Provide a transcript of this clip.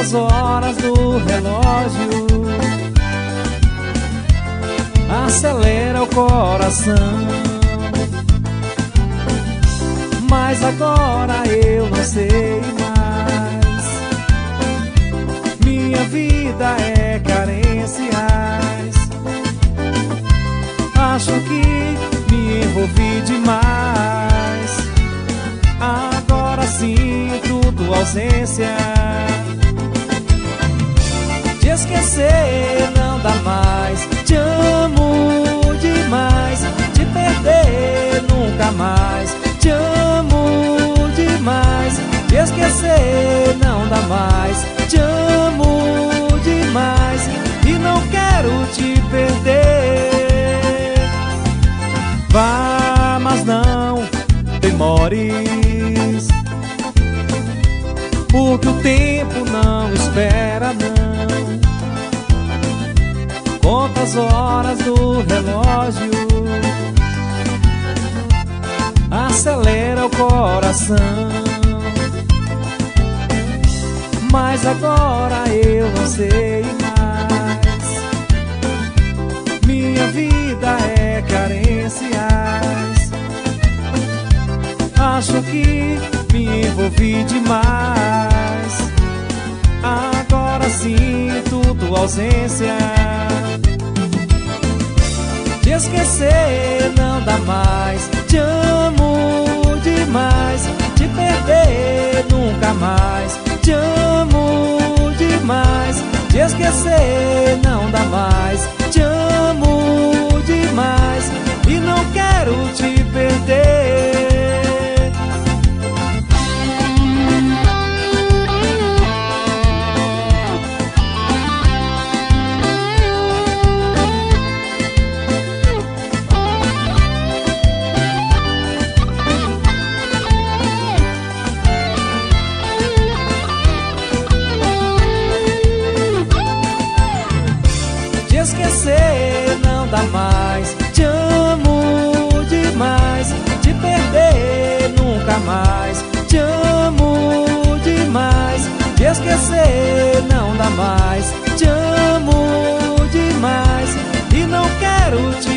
Conta as horas do relógio, acelera o coração. Mas agora eu não sei mais. Minha vida é carências. Acho que me envolvi demais. Agora sinto tua ausência. Te esquecer não dá mais. Te amo demais. Te perder nunca mais. Te amo demais. Te esquecer não dá mais. Te amo demais e não quero te perder. Vá, mas não demores, porque o tempo não espera, não. Conta as horas do relógio, acelera o coração. Mas agora eu não sei mais. Minha vida é carências. Acho que me envolvi demais. Agora sinto tua ausência. Te esquecer não dá mais. Te amo demais. Te perder nunca mais. Te amo demais. Te esquecer não dá mais. Te amo demais e não quero te perder. Te esquecer não dá mais. Te amo demais. Te perder nunca mais. Te amo demais. Te esquecer não dá mais. Te amo demais e não quero te